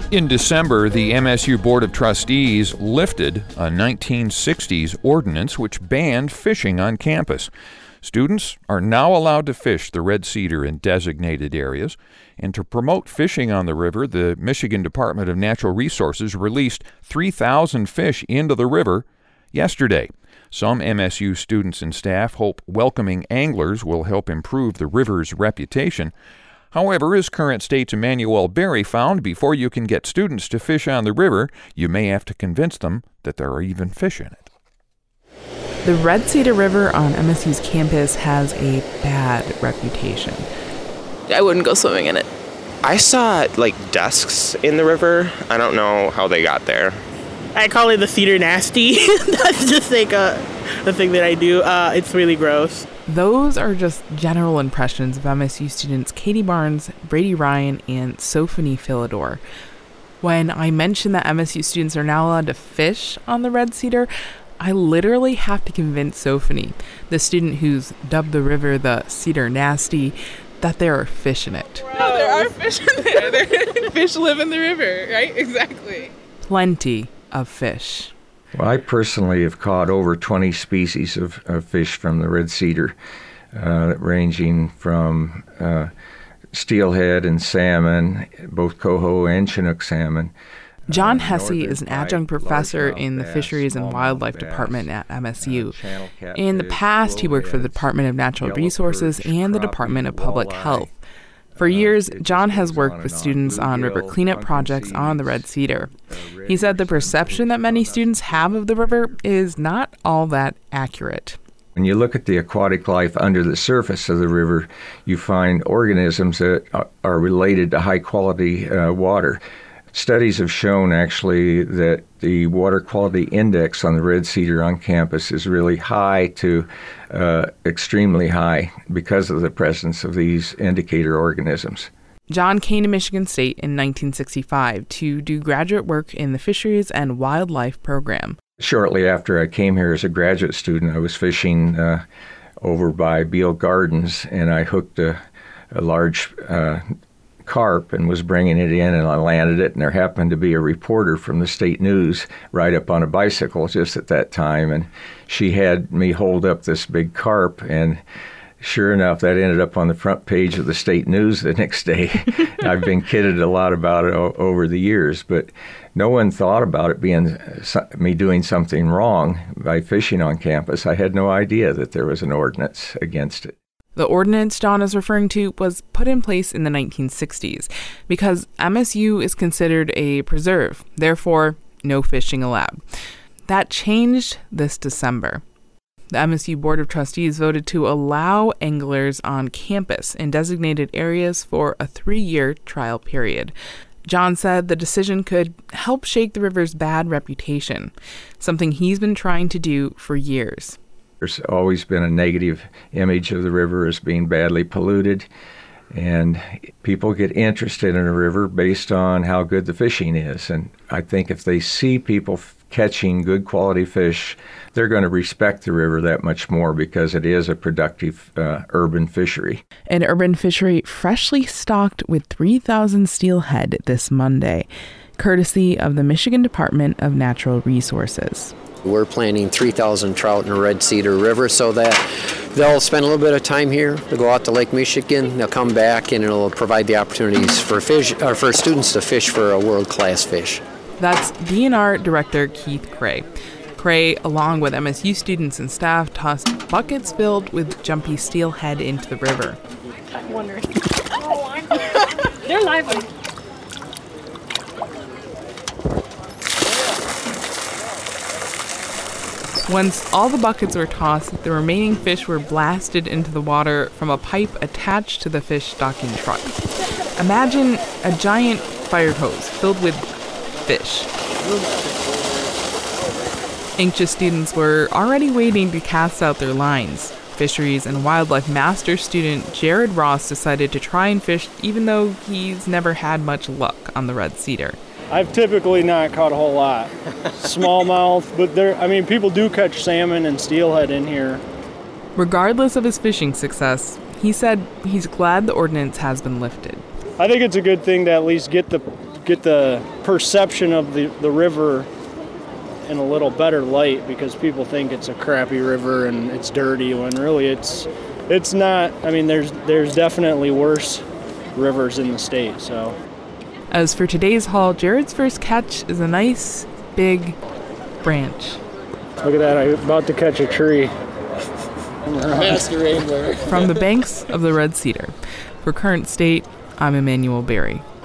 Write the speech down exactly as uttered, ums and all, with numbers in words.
In December, the M S U Board of Trustees lifted a nineteen sixties ordinance which banned fishing on campus. Students are now allowed to fish the Red Cedar in designated areas. And to promote fishing on the river, the Michigan Department of Natural Resources released three thousand fish into the river yesterday. Some M S U students and staff hope welcoming anglers will help improve the river's reputation. However, as current state's Emmanuel Berry found, before you can get students to fish on the river, you may have to convince them that there are even fish in it. The Red Cedar River on M S U's campus has a bad reputation. I wouldn't go swimming in it. I saw, like, dusks in the river. I don't know how they got there. I call it the Cedar Nasty. That's just like a, the thing that I do. Uh, it's really gross. Those are just general impressions of M S U students Katie Barnes, Brady Ryan, and Sophanie Philidor. When I mention that M S U students are now allowed to fish on the Red Cedar, I literally have to convince Sophanie, the student who's dubbed the river the Cedar Nasty, that there are fish in it. No, there are fish in there. there fish live in the river, right? Exactly. Plenty of fish. Well, I personally have caught over twenty species of, of fish from the Red Cedar, uh, ranging from uh, steelhead and salmon, both coho and Chinook salmon. John Hesse is an adjunct professor in the Fisheries and Wildlife Department at M S U. In the past, he worked for the Department of Natural Resources and the Department of Public Health. For years, John has worked with students on river cleanup projects on the Red Cedar. He said the perception that many students have of the river is not all that accurate. When you look at the aquatic life under the surface of the river, you find organisms that are related to high-quality uh, water. Studies have shown, actually, that the water quality index on the Red Cedar on campus is really high to uh, extremely high because of the presence of these indicator organisms. John came to Michigan State in nineteen sixty-five to do graduate work in the Fisheries and Wildlife program. Shortly after I came here as a graduate student, I was fishing uh, over by Beale Gardens, and I hooked a, a large uh, carp and was bringing it in, and I landed it, and there happened to be a reporter from the State News right up on a bicycle just at that time, and she had me hold up this big carp, and sure enough, that ended up on the front page of the State News the next day. I've been kidded a lot about it o- over the years, but no one thought about it being so- me doing something wrong by fishing on campus. I had no idea that there was an ordinance against it. The ordinance John is referring to was put in place in the nineteen sixties because M S U is considered a preserve, therefore no fishing allowed. That changed this December. The M S U Board of Trustees voted to allow anglers on campus in designated areas for a three-year trial period. John said the decision could help shake the river's bad reputation, something he's been trying to do for years. There's always been a negative image of the river as being badly polluted, and people get interested in a river based on how good the fishing is. And I think if they see people f- catching good quality fish, they're going to respect the river that much more because it is a productive uh, urban fishery. An urban fishery freshly stocked with three thousand steelhead this Monday, courtesy of the Michigan Department of Natural Resources. We're planting three thousand trout in the Red Cedar River so that they'll spend a little bit of time here. They'll go out to Lake Michigan, they'll come back, and it'll provide the opportunities for fish, or for students to fish for a world-class fish. That's D N R Director Keith Cray. Cray, along with M S U students and staff, tossed buckets filled with jumpy steelhead into the river. I'm wondering. They're lively. Once all the buckets were tossed, the remaining fish were blasted into the water from a pipe attached to the fish stocking truck. Imagine a giant fire hose filled with fish. Anxious students were already waiting to cast out their lines. Fisheries and Wildlife Master student Jared Ross decided to try and fish even though he's never had much luck on the Red Cedar. I've typically not caught a whole lot. Smallmouth, but there, I mean, people do catch salmon and steelhead in here. Regardless of his fishing success, he said he's glad the ordinance has been lifted. I think it's a good thing to at least get the get the perception of the, the river in a little better light, because people think it's a crappy river and it's dirty, when really it's it's not. I mean, there's there's definitely worse rivers in the state. So, as for today's haul, Jared's first catch is a nice big branch. Look at that, I'm about to catch a tree. Master angler. From the banks of the Red Cedar. For Current State, I'm Emmanuel Berry.